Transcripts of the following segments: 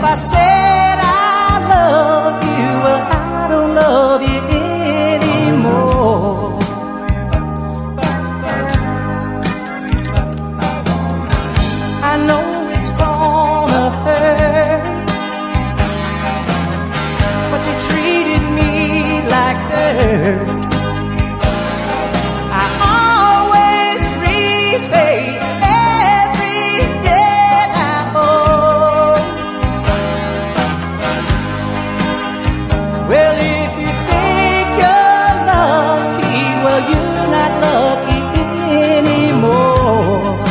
I said I love you, well I don't love you anymore. I know it's gonna hurt, but you treated me like dirt. I always repay every debt I owe. Well, if you think you're lucky, well, you're not lucky anymore.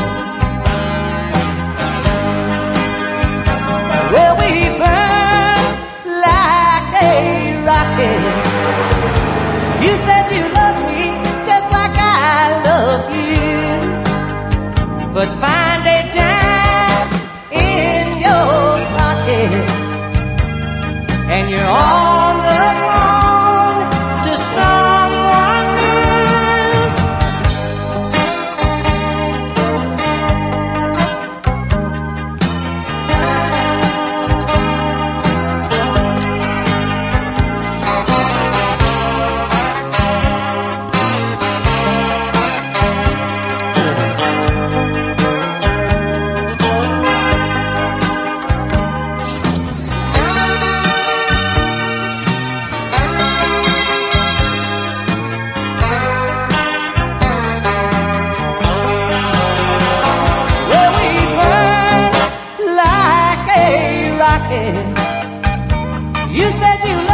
Well, we burn like a rocket. You said you loved me just like I loved you, but find a dime in your pocket and you're on the phone to someone new. You said you